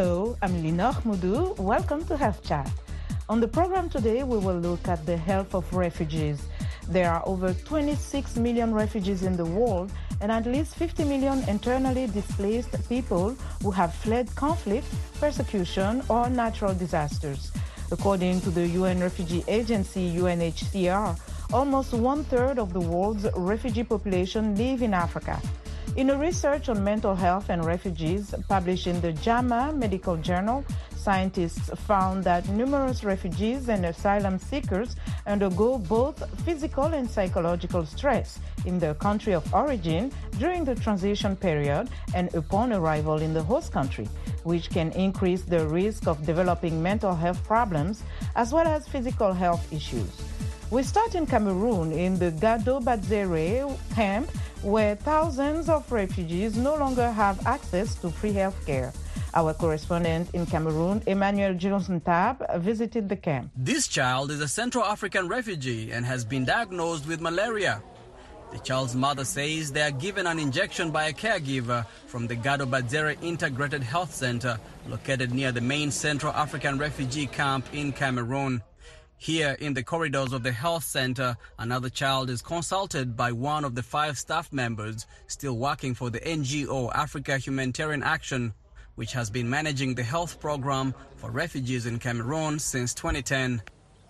Hello, I'm Linor Moudou. Welcome to Health Chat. On the program today, we will look at the health of refugees. There are over 26 million refugees in the world and at least 50 million internally displaced people who have fled conflict, persecution, or natural disasters. According to the UN Refugee Agency, UNHCR, almost one-third of the world's refugee population live in Africa. In a research on mental health and refugees published in the JAMA Medical Journal, scientists found that numerous refugees and asylum seekers undergo both physical and psychological stress in their country of origin during the transition period and upon arrival in the host country, which can increase the risk of developing mental health problems as well as physical health issues. We start in Cameroon in the Gado-Badzere camp, where thousands of refugees no longer have access to free health care. Our correspondent in Cameroon, Emmanuel Johnson-Tab, visited the camp. This child is a Central African refugee and has been diagnosed with malaria. The child's mother says they are given an injection by a caregiver from the Gado-Badzere Integrated Health Center, located near the main Central African refugee camp in Cameroon. Here in the corridors of the health center, another child is consulted by one of the 5 staff members still working for the NGO Africa Humanitarian Action, which has been managing the health program for refugees in Cameroon since 2010.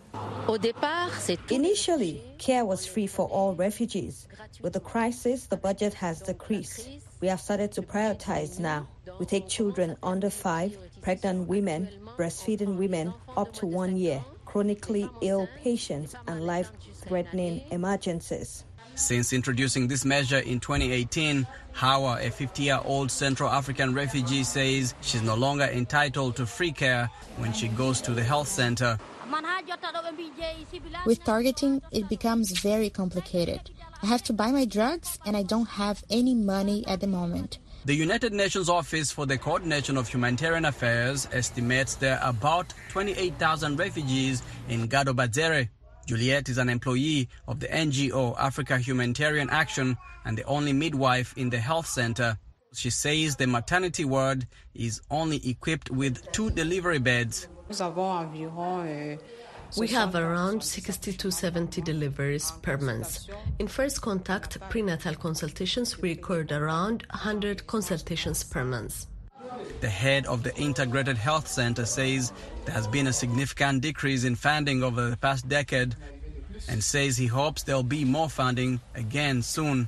Initially, care was free for all refugees. With the crisis, the budget has decreased. We have started to prioritize now. We take children under 5, pregnant women, breastfeeding women up to 1 year, chronically ill patients, and life-threatening emergencies. Since introducing this measure in 2018, Hawa, a 50-year-old Central African refugee, says she's no longer entitled to free care when she goes to the health center. With targeting, it becomes very complicated. I have to buy my drugs and I don't have any money at the moment. The United Nations Office for the Coordination of Humanitarian Affairs estimates there are about 28,000 refugees in Gado-Badzere. Juliet is an employee of the NGO Africa Humanitarian Action and the only midwife in the health center. She says the maternity ward is only equipped with 2 delivery beds. We have around 60 to 70 deliveries per month. In first contact prenatal consultations, we record around 100 consultations per month. The head of the Integrated Health Center says there has been a significant decrease in funding over the past decade and says he hopes there will be more funding again soon.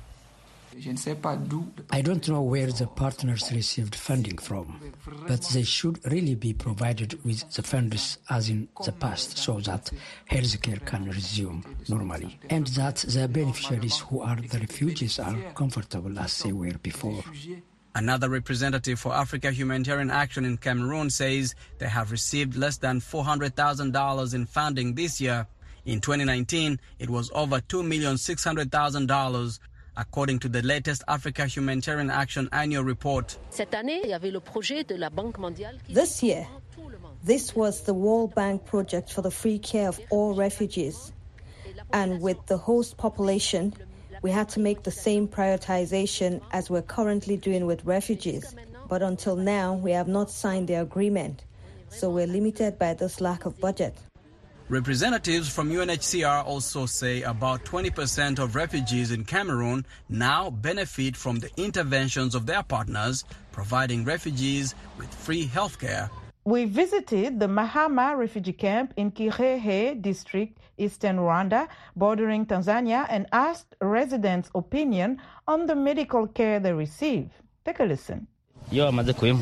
I don't know where the partners received funding from, but they should really be provided with the funds as in the past so that healthcare can resume normally and that the beneficiaries who are the refugees are comfortable as they were before. Another representative for Africa Humanitarian Action in Cameroon says they have received less than $400,000 in funding this year. In 2019, it was over $2,600,000. According to the latest Africa Humanitarian Action annual report. This year, this was the World Bank project for the free care of all refugees. And with the host population, we had to make the same prioritization as we're currently doing with refugees. But until now, we have not signed the agreement. So we're limited by this lack of budget. Representatives from UNHCR also say about 20% of refugees in Cameroon now benefit from the interventions of their partners, providing refugees with free health care. We visited the Mahama refugee camp in Kirehe district, eastern Rwanda, bordering Tanzania, and asked residents' opinion on the medical care they receive. Take a listen. We have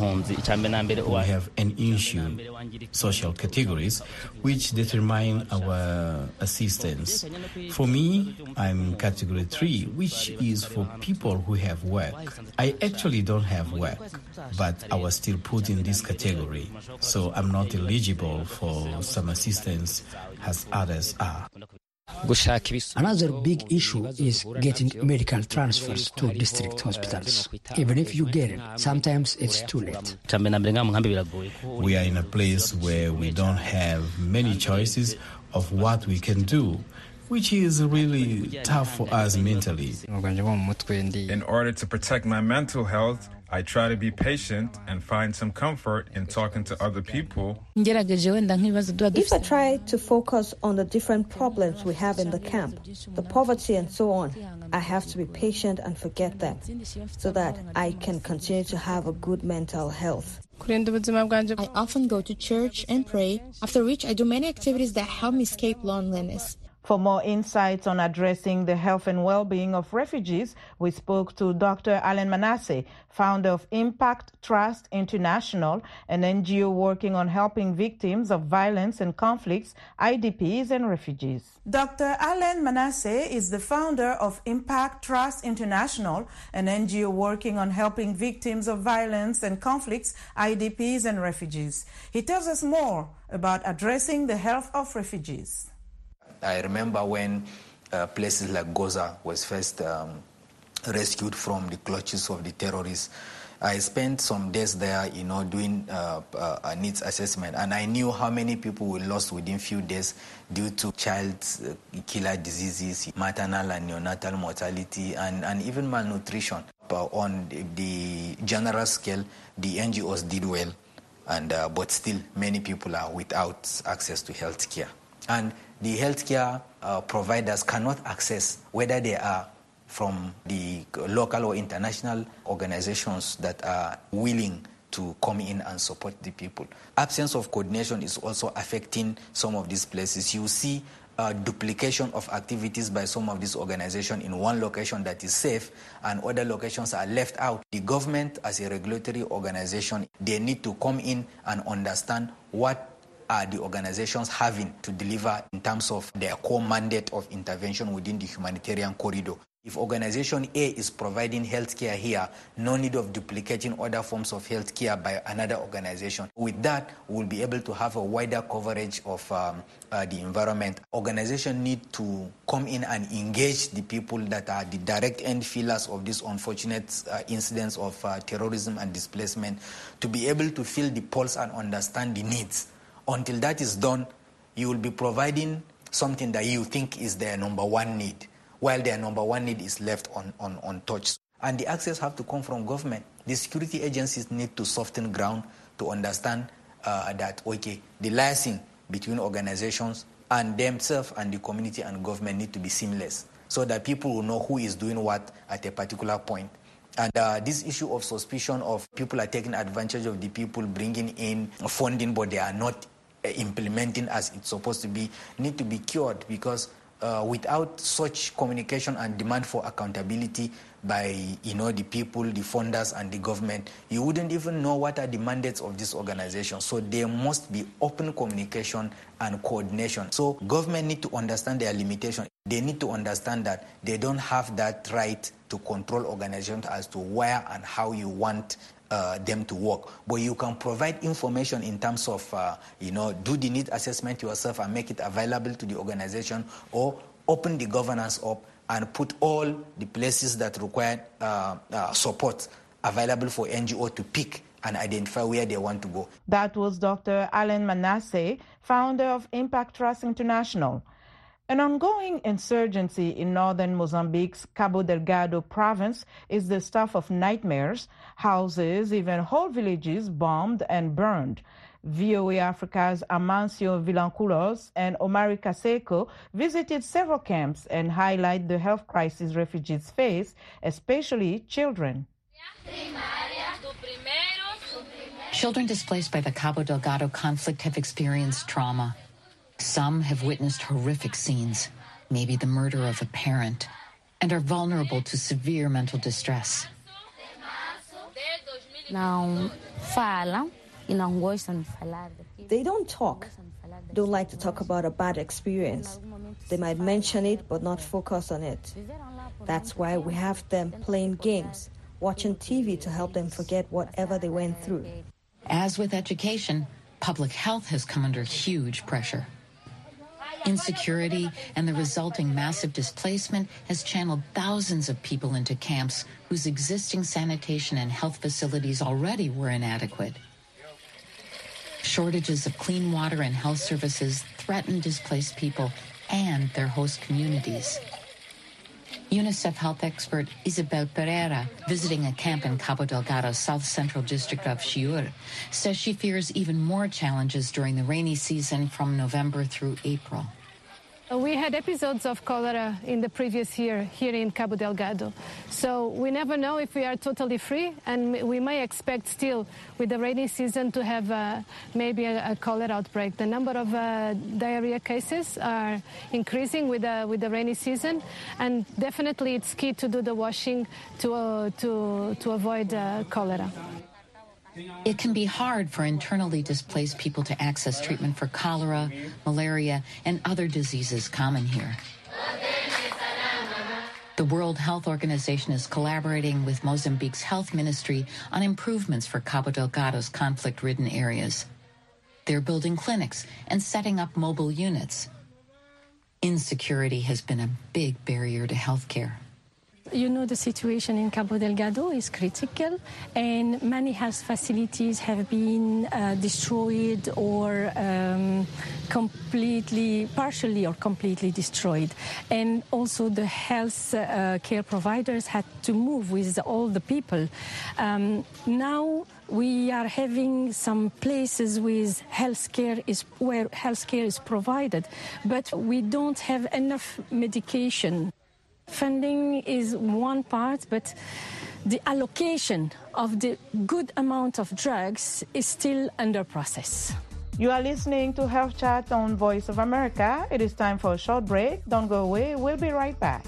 an issue, social categories, which determine our assistance. For me, I'm category 3, which is for people who have work. I actually don't have work, but I was still put in this category, so I'm not eligible for some assistance as others are. Another big issue is getting medical transfers to district hospitals. Even if you get it, sometimes it's too late. We are in a place where we don't have many choices of what we can do, which is really tough for us mentally. In order to protect my mental health, I try to be patient and find some comfort in talking to other people. If I try to focus on the different problems we have in the camp, the poverty and so on, I have to be patient and forget them so that I can continue to have a good mental health. I often go to church and pray, after which I do many activities that help me escape loneliness. For more insights on addressing the health and well-being of refugees, we spoke to Dr. Alain Manasseh, founder of Impact Trust International, an NGO working on helping victims of violence and conflicts, IDPs and refugees. Dr. Alain Manasseh is the founder of Impact Trust International, an NGO working on helping victims of violence and conflicts, IDPs and refugees. He tells us more about addressing the health of refugees. I remember when places like Gaza was first rescued from the clutches of the terrorists. I spent some days there, doing a needs assessment, and I knew how many people were lost within few days due to child killer diseases, maternal and neonatal mortality, and even malnutrition. But on the general scale, the NGOs did well, but still many people are without access to health care. And the healthcare providers cannot access, whether they are from the local or international organizations that are willing to come in and support the people. Absence of coordination is also affecting some of these places. You see duplication of activities by some of these organizations in one location that is safe and other locations are left out. The government, as a regulatory organization, they need to come in and understand what are the organizations having to deliver in terms of their core mandate of intervention within the humanitarian corridor. If organization A is providing healthcare here, no need of duplicating other forms of healthcare by another organization. With that, we'll be able to have a wider coverage of the environment. Organizations need to come in and engage the people that are the direct end feelers of these unfortunate incidents of terrorism and displacement, to be able to feel the pulse and understand the needs. Until that is done, you will be providing something that you think is their number one need, while their number one need is left untouched. And the access have to come from government. The security agencies need to soften ground to understand that, okay, the liaising between organizations and themselves and the community and government need to be seamless so that people will know who is doing what at a particular point. And this issue of suspicion of people are taking advantage of the people, bringing in funding, but they are not implementing as it's supposed to be, need to be cured, because without such communication and demand for accountability by the people, the funders and the government, you wouldn't even know what are the mandates of this organization. So there must be open communication and coordination. So government need to understand their limitation. They need to understand that they don't have that right to control organizations as to where and how you want them to work. But you can provide information in terms of, do the need assessment yourself and make it available to the organization, or open the governance up and put all the places that require support available for NGO to pick and identify where they want to go. That was Dr. Alain Manasseh, founder of Impact Trust International. An ongoing insurgency in northern Mozambique's Cabo Delgado province is the stuff of nightmares. Houses, even whole villages, bombed and burned. VOA Africa's Amancio Vilanculos and Omari Kaseko visited several camps and highlight the health crisis refugees face, especially children. Children displaced by the Cabo Delgado conflict have experienced trauma. Some have witnessed horrific scenes, maybe the murder of a parent, and are vulnerable to severe mental distress. They don't talk. Don't like to talk about a bad experience. They might mention it but not focus on it. That's why we have them playing games, watching TV to help them forget whatever they went through. As with education, public health has come under huge pressure. Insecurity and the resulting massive displacement has channeled thousands of people into camps whose existing sanitation and health facilities already were inadequate. Shortages of clean water and health services threaten displaced people and their host communities. UNICEF health expert Isabel Pereira, visiting a camp in Cabo Delgado, south central district of Chiur, says she fears even more challenges during the rainy season from November through April. We had episodes of cholera in the previous year here in Cabo Delgado. So we never know if we are totally free, and we may expect still with the rainy season to have maybe a cholera outbreak. The number of diarrhea cases are increasing with the rainy season, and definitely it's key to do the washing to avoid cholera. It can be hard for internally displaced people to access treatment for cholera, malaria, and other diseases common here. The World Health Organization is collaborating with Mozambique's health ministry on improvements for Cabo Delgado's conflict-ridden areas. They're building clinics and setting up mobile units. Insecurity has been a big barrier to health care. You know, the situation in Cabo Delgado is critical, and many health facilities have been destroyed or partially or completely destroyed. And also the health care providers had to move with all the people. Now we are having some places with where healthcare is provided, but we don't have enough medication. Funding is one part, but the allocation of the good amount of drugs is still under process. You are listening to Health Chat on Voice of America. It is time for a short break. Don't go away. We'll be right back.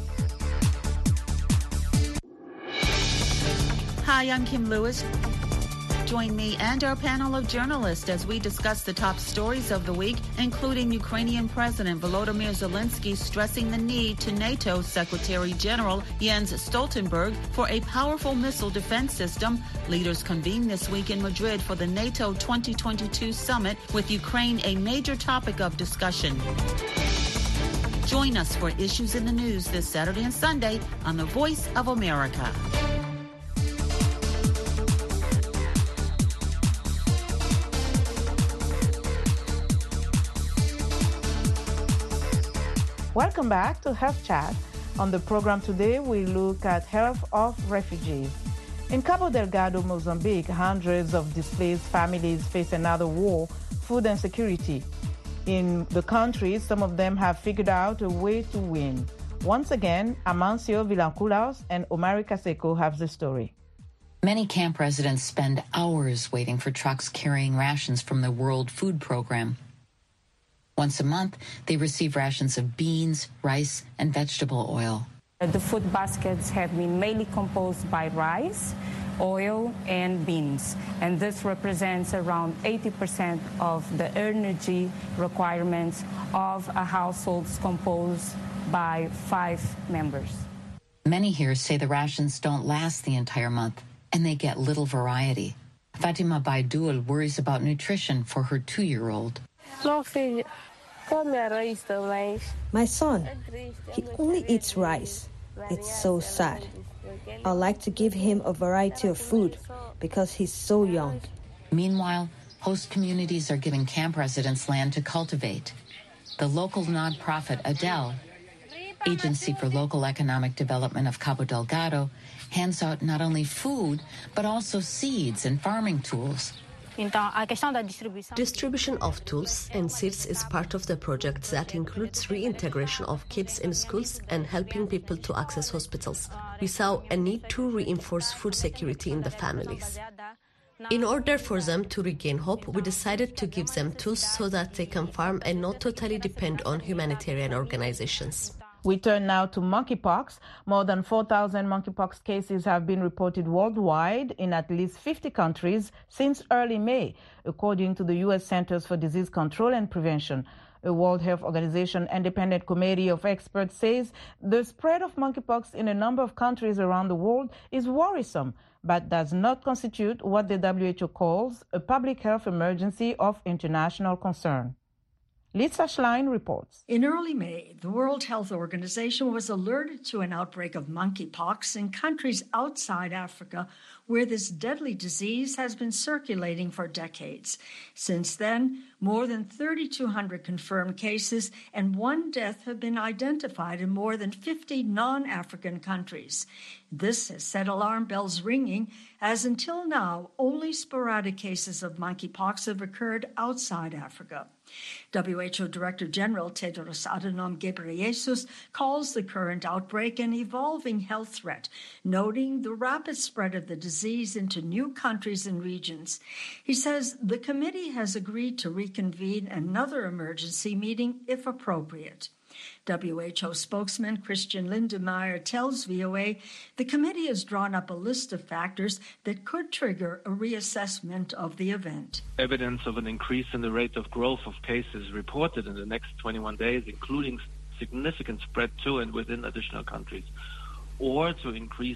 Hi, I'm Kim Lewis. Join me and our panel of journalists as we discuss the top stories of the week, including Ukrainian President Volodymyr Zelensky stressing the need to NATO Secretary General Jens Stoltenberg for a powerful missile defense system. Leaders convene this week in Madrid for the NATO 2022 summit, with Ukraine a major topic of discussion. Join us for Issues in the News this Saturday and Sunday on the Voice of America. Welcome back to Health Chat. On the program today, we look at health of refugees. In Cabo Delgado, Mozambique, hundreds of displaced families face another war, food insecurity. In the country, some of them have figured out a way to win. Once again, Amancio Villanculaos and Omari Kaseko have the story. Many camp residents spend hours waiting for trucks carrying rations from the World Food Program. Once a month, they receive rations of beans, rice, and vegetable oil. The food baskets have been mainly composed by rice, oil, and beans, and this represents around 80% of the energy requirements of a household composed by 5 members. Many here say the rations don't last the entire month, and they get little variety. Fatima Baidul worries about nutrition for her 2-year-old. My son, he only eats rice. It's so sad. I'd like to give him a variety of food because he's so young. Meanwhile, host communities are giving camp residents land to cultivate. The local nonprofit ADEL, Agency for Local Economic Development of Cabo Delgado, hands out not only food, but also seeds and farming tools. Distribution of tools and seeds is part of the project that includes reintegration of kids in schools and helping people to access hospitals. We saw a need to reinforce food security in the families. In order for them to regain hope, we decided to give them tools so that they can farm and not totally depend on humanitarian organizations. We turn now to monkeypox. More than 4,000 monkeypox cases have been reported worldwide in at least 50 countries since early May, according to the U.S. Centers for Disease Control and Prevention. A World Health Organization independent committee of experts says the spread of monkeypox in a number of countries around the world is worrisome, but does not constitute what the WHO calls a public health emergency of international concern. Lisa Schlein reports. In early May, the World Health Organization was alerted to an outbreak of monkeypox in countries outside Africa where this deadly disease has been circulating for decades. Since then, more than 3,200 confirmed cases and 1 death have been identified in more than 50 non-African countries. This has set alarm bells ringing, as until now, only sporadic cases of monkeypox have occurred outside Africa. WHO Director General Tedros Adhanom Ghebreyesus calls the current outbreak an evolving health threat, noting the rapid spread of the disease into new countries and regions. He says the committee has agreed to reconvene another emergency meeting if appropriate. WHO spokesman Christian Lindemeier tells VOA the committee has drawn up a list of factors that could trigger a reassessment of the event. Evidence of an increase in the rate of growth of cases reported in the next 21 days, including significant spread to and within additional countries, or if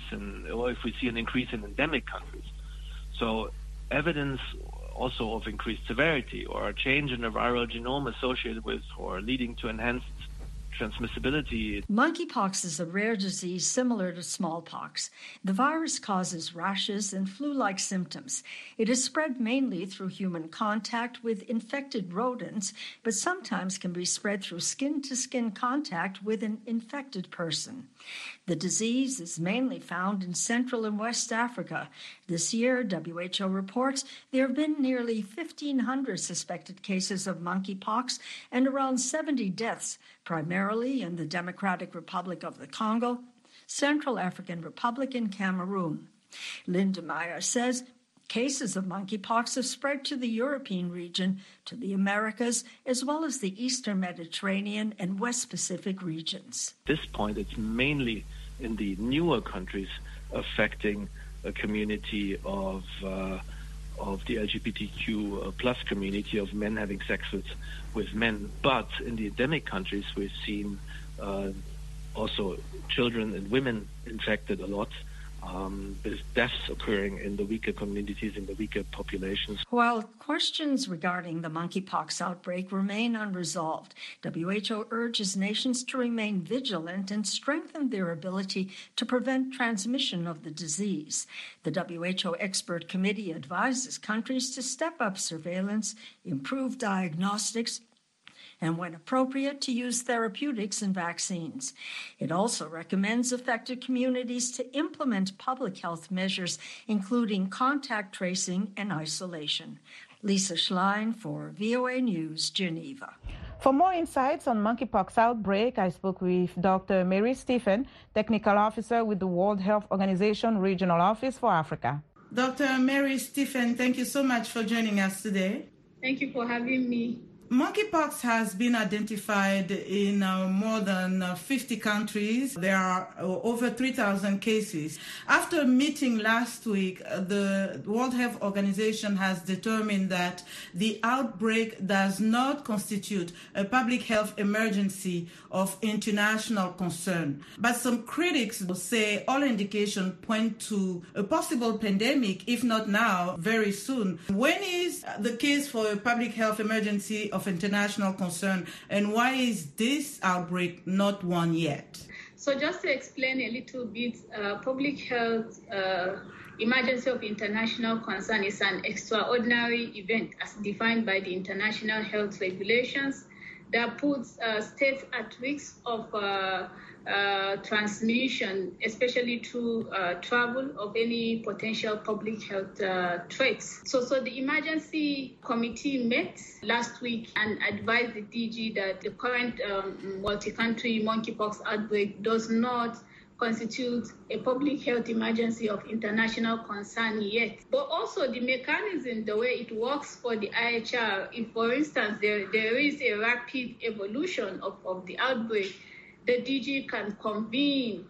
we see an increase in endemic countries. So evidence also of increased severity or a change in the viral genome associated with or leading to enhanced transmissibility. Monkeypox is a rare disease similar to smallpox. The virus causes rashes and flu-like symptoms. It is spread mainly through human contact with infected rodents, but sometimes can be spread through skin-to-skin contact with an infected person. The disease is mainly found in Central and West Africa. This year, WHO reports there have been nearly 1,500 suspected cases of monkeypox and around 70 deaths, primarily in the Democratic Republic of the Congo, Central African Republic, and Cameroon. Lindemeier says cases of monkeypox have spread to the European region, to the Americas, as well as the Eastern Mediterranean and West Pacific regions. At this point, it's mainly in the newer countries affecting a community of the LGBTQ plus community of men having sex with men. But in the endemic countries, we've seen also children and women infected a lot. There's deaths occurring in the weaker communities, in the weaker populations. While questions regarding the monkeypox outbreak remain unresolved, WHO urges nations to remain vigilant and strengthen their ability to prevent transmission of the disease. The WHO expert committee advises countries to step up surveillance, improve diagnostics, and when appropriate, to use therapeutics and vaccines. It also recommends affected communities to implement public health measures, including contact tracing and isolation. Lisa Schlein for VOA News, Geneva. For more insights on monkeypox outbreak, I spoke with Dr. Mary Stephen, Technical Officer with the World Health Organization Regional Office for Africa. Dr. Mary Stephen, thank you so much for joining us today. Thank you for having me. Monkeypox has been identified in more than 50 countries. There are over 3,000 cases. After a meeting last week, the World Health Organization has determined that the outbreak does not constitute a public health emergency of international concern. But some critics will say all indications point to a possible pandemic, if not now, very soon. When is the case for a public health emergency of international concern, and why is this outbreak not one yet? So just to explain a little bit, public health emergency of international concern is an extraordinary event as defined by the international health regulations that puts states at risk of transmission, especially through travel of any potential public health threats. So the emergency committee met last week and advised the DG that the current multi-country monkeypox outbreak does not constitute a public health emergency of international concern yet. But also the mechanism, the way it works for the IHR, if, for instance, there is a rapid evolution of the outbreak, the DG can convene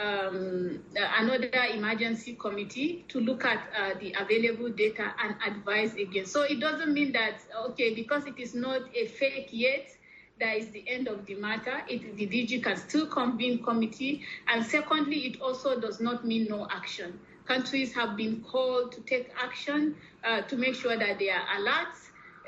another emergency committee to look at the available data and advise again. So it doesn't mean that, okay, because it is not a fake yet, that is the end of the matter. The DG can still convene committee. And secondly, it also does not mean no action. Countries have been called to take action to make sure that they are alert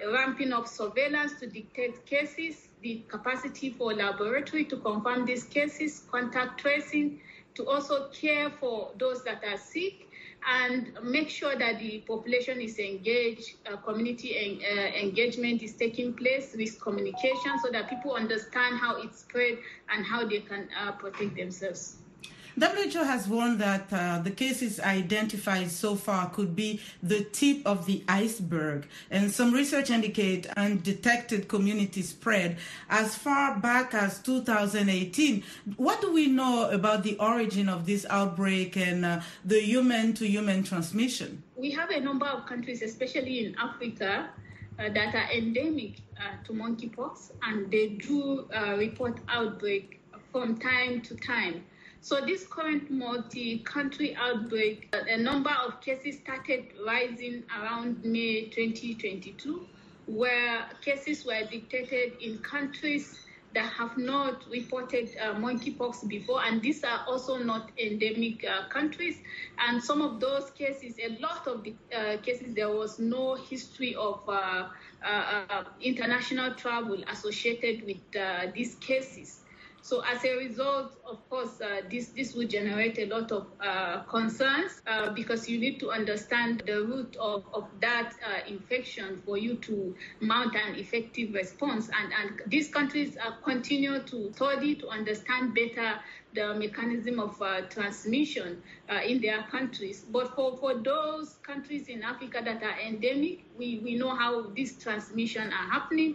ramping up surveillance to detect cases, the capacity for laboratory to confirm these cases, contact tracing, to also care for those that are sick, and make sure that the population is engaged, community engagement is taking place, risk communication, so that people understand how it's spread and how they can protect themselves. WHO has warned that the cases identified so far could be the tip of the iceberg, and some research indicate undetected community spread as far back as 2018. What do we know about the origin of this outbreak and the human-to-human transmission? We have a number of countries, especially in Africa, that are endemic to monkeypox, and they do report outbreak from time to time. So this current multi-country outbreak, a number of cases started rising around May 2022, where cases were detected in countries that have not reported monkeypox before, and these are also not endemic countries. And some of those cases, a lot of the cases, there was no history of international travel associated with these cases. So as a result, of course, this will generate a lot of concerns because you need to understand the root of that infection for you to mount an effective response. And these countries continue to study to understand better the mechanism of transmission in their countries. But for those countries in Africa that are endemic, we know how this transmission are happening,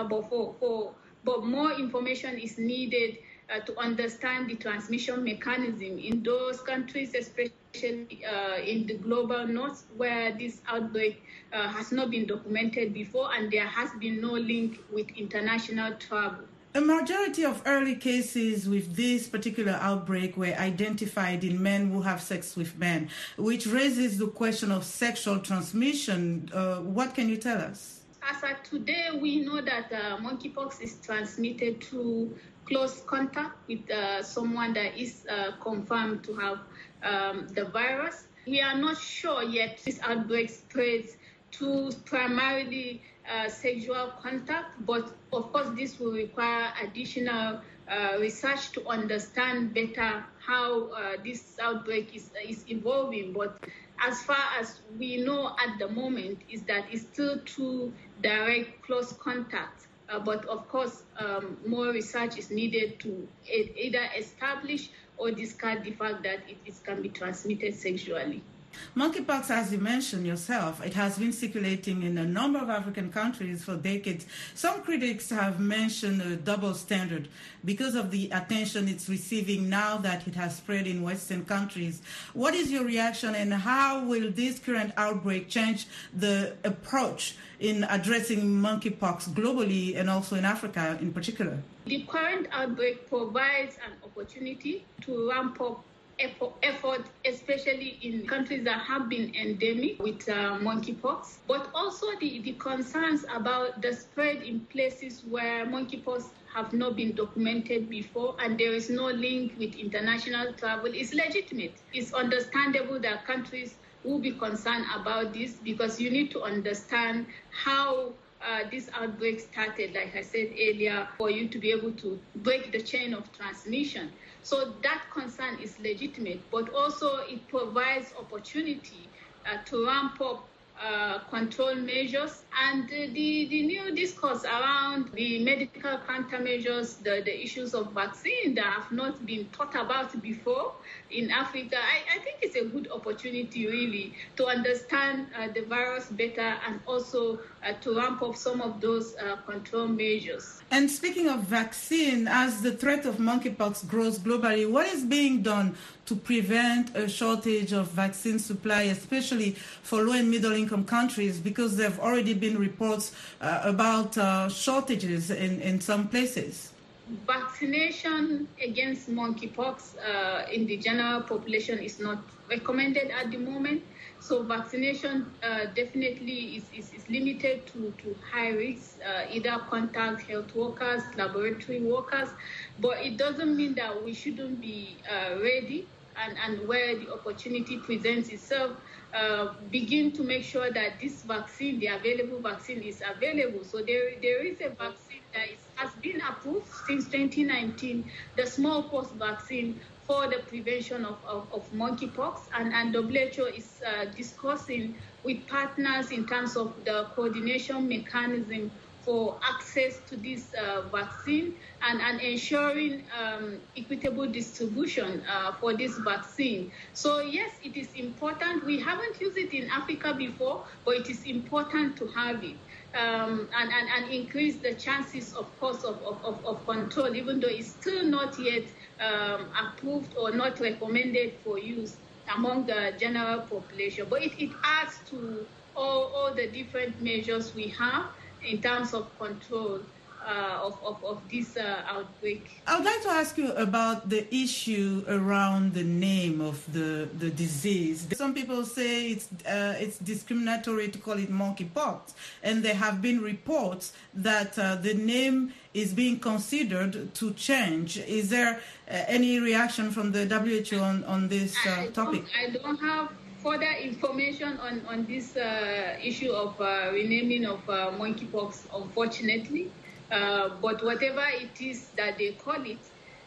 but more information is needed to understand the transmission mechanism in those countries, especially in the global north, where this outbreak has not been documented before, and there has been no link with international travel. A majority of early cases with this particular outbreak were identified in men who have sex with men, which raises the question of sexual transmission. What can you tell us? As of today, we know that monkeypox is transmitted through close contact with someone that is confirmed to have the virus. We are not sure yet this outbreak spreads through primarily sexual contact, but of course this will require additional research to understand better how this outbreak is evolving. But as far as we know at the moment is that it's still through direct close contact. But of course, more research is needed to either establish or discard the fact that it can be transmitted sexually. Monkeypox, as you mentioned yourself, it has been circulating in a number of African countries for decades. Some critics have mentioned a double standard because of the attention it's receiving now that it has spread in Western countries. What is your reaction, and how will this current outbreak change the approach in addressing monkeypox globally and also in Africa in particular? The current outbreak provides an opportunity to ramp up effort, especially in countries that have been endemic with monkeypox, but also the concerns about the spread in places where monkeypox have not been documented before and there is no link with international travel is legitimate. It's understandable that countries will be concerned about this because you need to understand how this outbreak started, like I said earlier, for you to be able to break the chain of transmission. So that concern is legitimate, but also it provides opportunity to ramp up control measures and the new discourse around the medical countermeasures, the issues of vaccine that have not been thought about before in Africa. I think it's a good opportunity really to understand the virus better and also to ramp up some of those control measures. And speaking of vaccine, as the threat of monkeypox grows globally, what is being done to prevent a shortage of vaccine supply, especially for low and middle income countries, because there have already been reports about shortages in some places? Vaccination against monkeypox in the general population is not recommended at the moment. So vaccination definitely is limited to high risk, either contact health workers, laboratory workers. But it doesn't mean that we shouldn't be ready and where the opportunity presents itself, begin to make sure that this vaccine, the available vaccine, is available. So there is a vaccine that has been approved since 2019, the smallpox vaccine for the prevention of monkeypox, and WHO is discussing with partners in terms of the coordination mechanism for access to this vaccine and ensuring equitable distribution for this vaccine. So yes, it is important. We haven't used it in Africa before, but it is important to have it and increase the chances, of course, of control, even though it's still not yet approved or not recommended for use among the general population. But it adds to all the different measures we have in terms of control of this outbreak. I would like to ask you about the issue around the name of the disease. Some people say it's discriminatory to call it monkeypox, and there have been reports that the name is being considered to change. Is there any reaction from the WHO on this topic? I don't have further information on this issue of renaming of monkeypox, unfortunately. But whatever it is that they call it,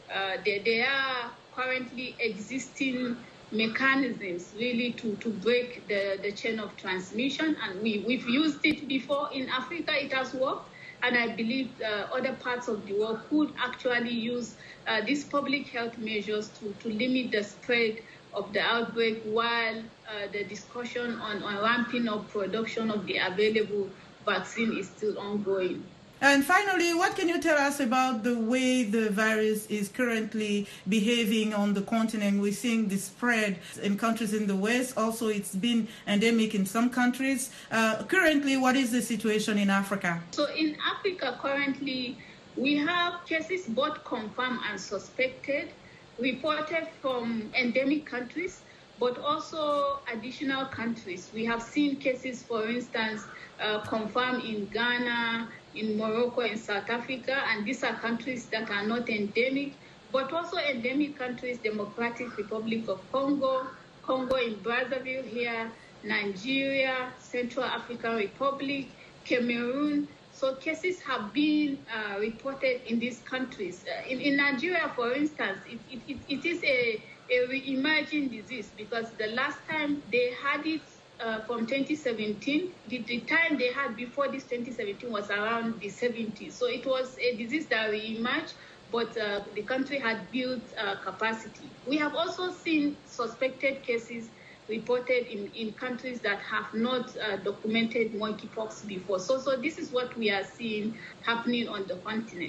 there are currently existing mechanisms really to break the chain of transmission. And we've used it before in Africa. It has worked. And I believe other parts of the world could actually use these public health measures to limit the spread of the outbreak while the discussion on ramping up production of the available vaccine is still ongoing. And finally, what can you tell us about the way the virus is currently behaving on the continent? We're seeing the spread in countries in the West. Also, it's been endemic in some countries. Currently, what is the situation in Africa? So in Africa, currently, we have cases both confirmed and suspected, reported from endemic countries, but also additional countries. We have seen cases, for instance, confirmed in Ghana, in Morocco, in South Africa, and these are countries that are not endemic, but also endemic countries, Democratic Republic of Congo, Congo in Brazzaville here, Nigeria, Central African Republic, Cameroon. So cases have been reported in these countries. In Nigeria, for instance, it is a re-emerging disease because the last time they had it from 2017, the time they had before this 2017 was around the 70s. So it was a disease that re-emerged, but the country had built capacity. We have also seen suspected cases reported in countries that have not documented monkeypox before. So this is what we are seeing happening on the continent.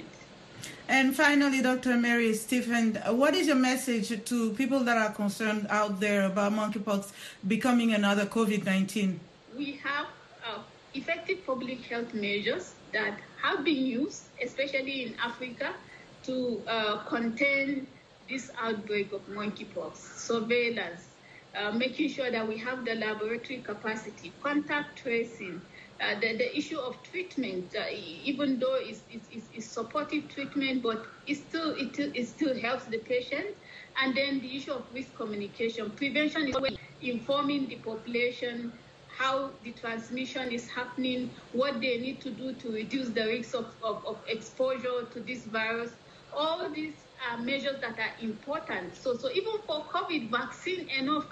And finally, Dr. Mary Stephen, what is your message to people that are concerned out there about monkeypox becoming another COVID-19? We have effective public health measures that have been used, especially in Africa, to contain this outbreak of monkeypox. Surveillance, making sure that we have the laboratory capacity, contact tracing, the issue of treatment, even though it's supportive treatment, but it still helps the patient. And then the issue of risk communication. Prevention is informing the population how the transmission is happening, what they need to do to reduce the risk of exposure to this virus. All these are measures that are important. So even for COVID, vaccine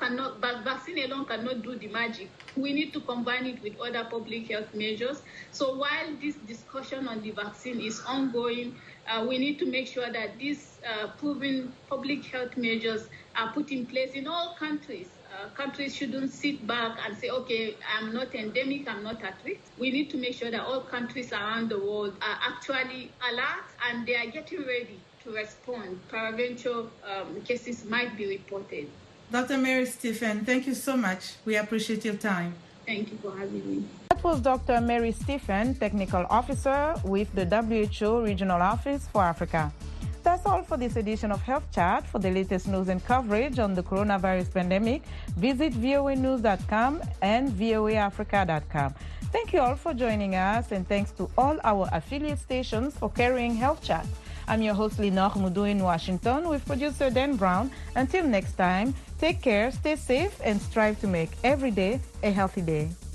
alone cannot do the magic. We need to combine it with other public health measures. So while this discussion on the vaccine is ongoing, we need to make sure that these proven public health measures are put in place in all countries. Countries shouldn't sit back and say, okay, I'm not endemic, I'm not at risk. We need to make sure that all countries around the world are actually alert and they are getting ready to respond. Peradventure cases might be reported. Dr. Mary Stephen, thank you so much. We appreciate your time. Thank you for having me. That was Dr. Mary Stephen, Technical Officer with the WHO Regional Office for Africa. That's all for this edition of Health Chat. For the latest news and coverage on the coronavirus pandemic, visit voanews.com and voaafrica.com. Thank you all for joining us, and thanks to all our affiliate stations for carrying Health Chat. I'm your host, Lenore Moudou in Washington, with producer Dan Brown. Until next time, take care, stay safe, and strive to make every day a healthy day.